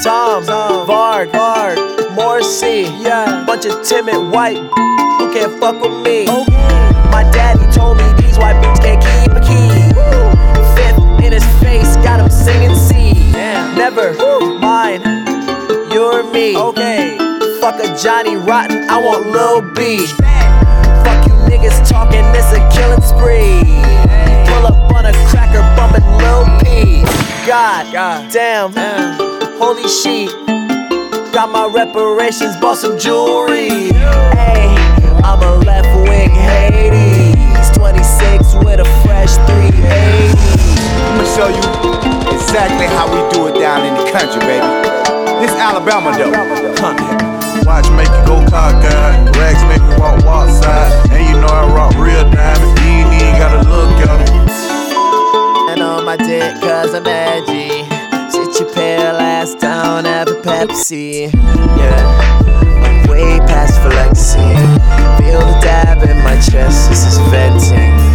Tom, Varg, Morrissey, bunch of timid white who can't fuck with me. My daddy told me these white bitches can't keep a key. Fifth in his face, got him singing C. Never mind, you or me. Fuck a Johnny Rotten, I want Lil B. Fuck you niggas talking, this a killing spree. Pull up on a cracker, bumpin' Lil P. God damn, holy shit. Got my reparations, bought some jewelry. Hey, I'm a left wing Hades, 26 with a fresh 380. I'ma show you exactly how we do it down in the country, baby. This Alabama though. Watch make you go cockeyed, rags make you walk side. And you know I rock real diamond, you ain't even gotta look at them. And on my dick cause I'm edgy. Sit your pale ass down, have a Pepsi. I'm way past flexing. Feel the dab in my chest, this is venting.